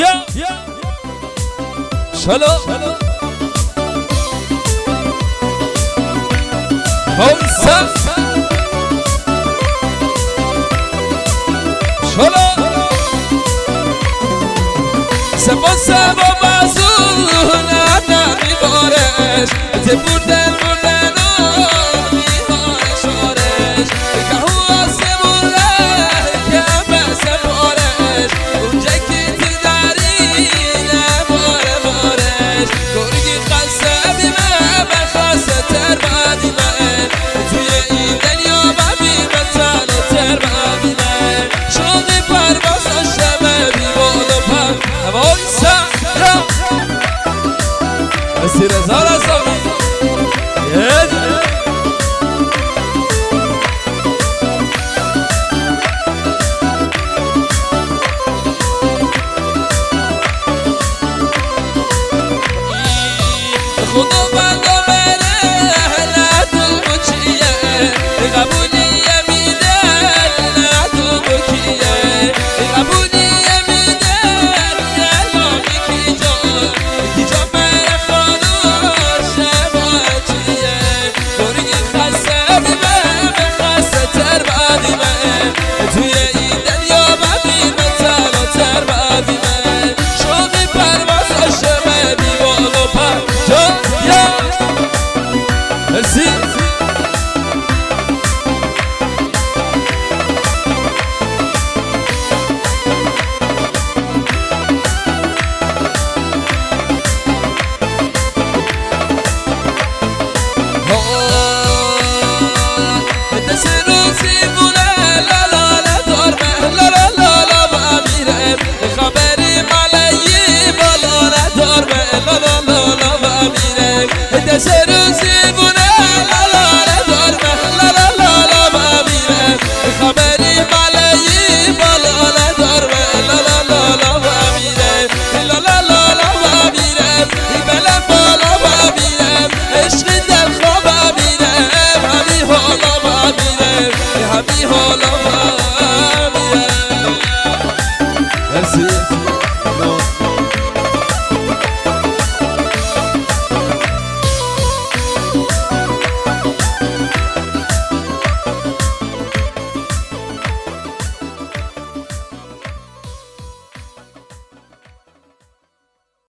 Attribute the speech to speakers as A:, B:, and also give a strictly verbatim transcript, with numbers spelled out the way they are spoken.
A: شلو هونسا شلو سبا سبا بازونه نمی بارش تبودن بودن آمی هارش هارش که هو آسمونه که بسه بارش اونجا که تو داری نباره بارش گرگی خسته بیمه بخسته تر بدیمه توی این دنیا ببیمه تنها تر بدیمه شوقی پرواز داشته ببی بالا پر هوای سهرم مسیر هزار اسامی خدا بنده بره لطول بچیه قبول